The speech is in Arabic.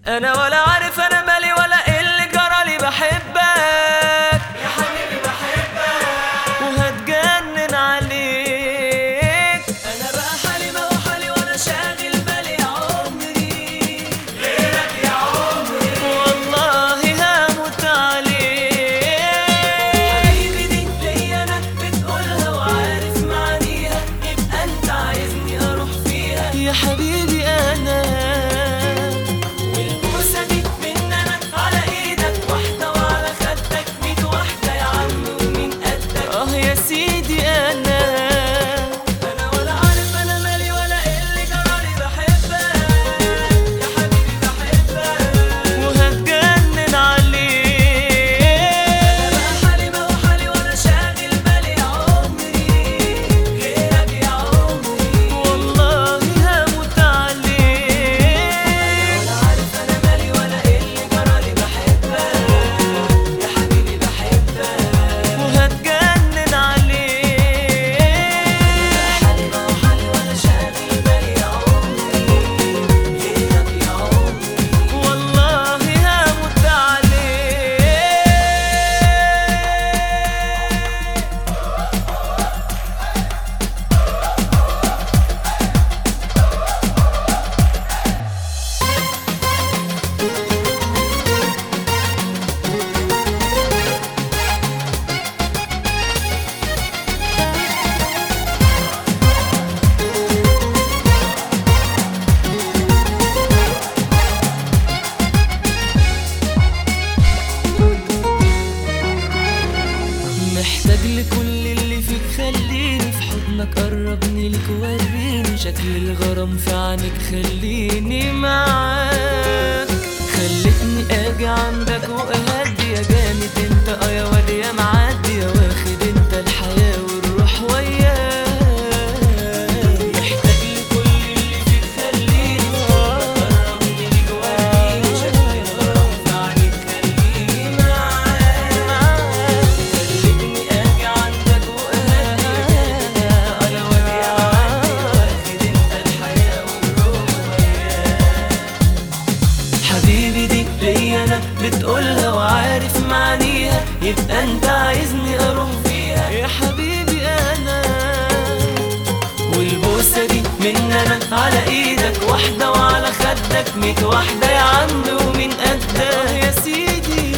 انا ولا عارف انا مالي ولا ايه اللي جرالي، بحبك يا حبيبي بحبك وهتجنن عليك. انا بقى حالي ما هو حالي وانا شاغل بالي يا عمري غيرك يا عمري والله هموت عليك. حبيبي دي ليا انا بتقولها وعارف معانيها، يبقى انت عايزني اروح فيها يا حبيبي انا والبوسه دي من انا على ايدك واحده وعلى خدك 100 واحده يا عم ومين قدك. يا سيدي انا انا ولا عارف انا مالي ولا ايه اللي جرالي، بحبك يا حبيبي بحبك وهتجنن عليك. انا بقى حالي ما هو حالي وانا شاغل بالي يا عمري غيرك يا عمري. والله هموت عليك. ولا عارف انا مالي ولا ايه اللي جرالي، بحبك يا حبيبي بحبك وهتجنن عليك. حالي ما هو حالي وانا شاغل بالي يا عمري غيرك يا عمري. والله هموت عليك. محتاج لكل اللي فيك، خليني في حضنك، قربني لك وريني شكل الغرام في عينك، خليني معاك. خلتني اجي عندك واهدي يا جامد انت، يا واد يا معدي يا واخد انت الحياة والروح وياك. محتاج لكل اللي فيك، خليني في حضنك، قربني لك وريني شكل الغرام في عينك، خليني معاك. خلتني اجي عندك واهدي يا واد يا معدي واخد انت الحياة والروح وياك. حبيبي دي ليا انا بتقولها وعارف معانيها، يبقى انت عايزني اروح فيها يا حبيبي انا. والبوسه دي من انا على ايدك واحده وعلى خدك 100 واحده يا عم ومين قدك. يا سيدي